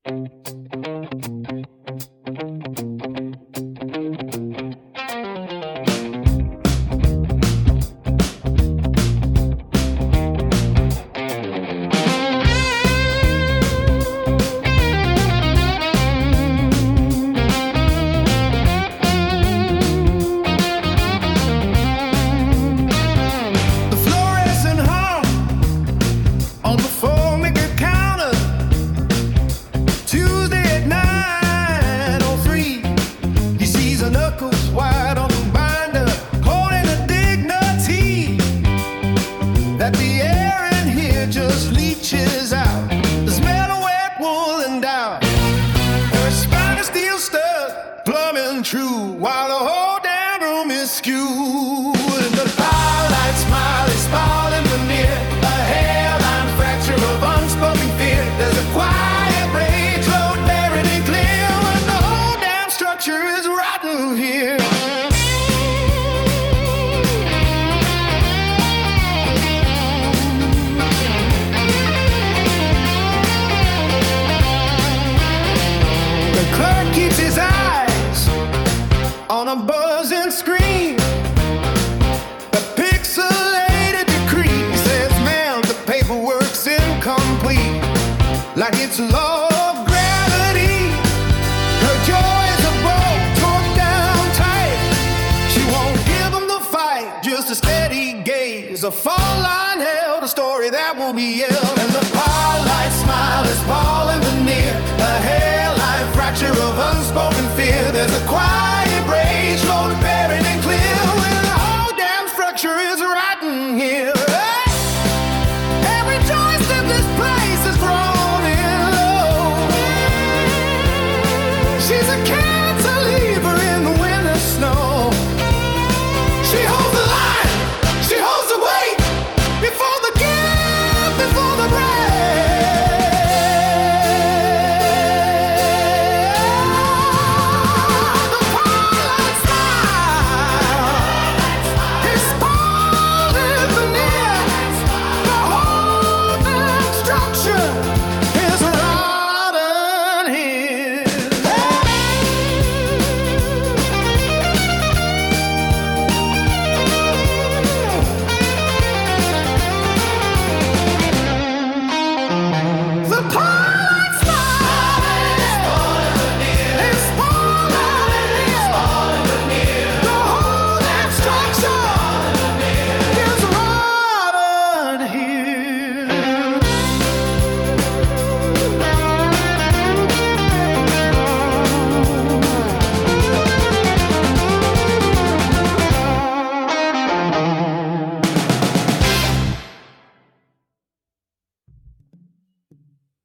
True, while the whole damn room is skewed. The firelight smile is falling veneer, a hairline fracture of unspoken fear. There's a quiet rage load buried and clear when the whole damn structure is rotten here. The clerk keeps his eyes on a buzzing screen. The pixelated decree says, ma'am, the paperwork's incomplete, like it's law of gravity. Her joy is a bow torn down tight. She won't give him the fight, just a steady gaze, a fall line held, a story that will be held.